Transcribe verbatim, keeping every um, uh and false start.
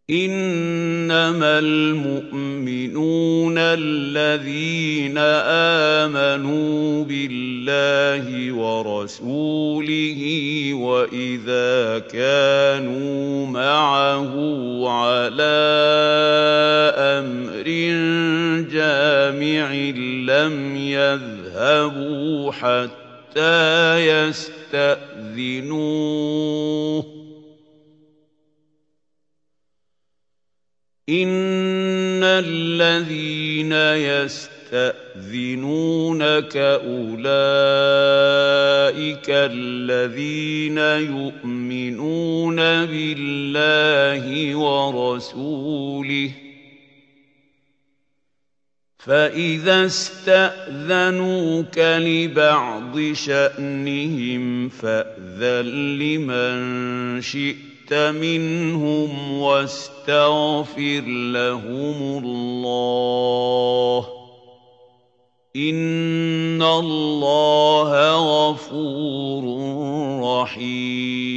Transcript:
إِنَّمَا الْمُؤْمِنُونَ الَّذِينَ آمَنُوا بِاللَّهِ وَرَسُولِهِ وَإِذَا كَانُوا مَعَهُ عَلَىٰ أَمْرٍ جَامِعٍ لَّمْ يَذْهَبُوا حَتَّىٰ يَسْتَأْذِنُوهُ ۚ إِنَّ الَّذِينَ يَسْتَأْذِنُونَكَ أُولَٰئِكَ الَّذِينَ يُؤْمِنُونَ بِاللَّهِ وَرَسُولِهِ ۚ فَإِذَا اسْتَأْذَنُوكَ لِبَعْضِ شَأْنِهِمْ فَأْذَن لِّمَن شِئْتَ مِنْهُمْ وَاسْتَغْفِرْ لَهُمُ اللَّهَ ۚ إِنَّ اللَّهَ غَفُورٌ رَّحِيمٌ.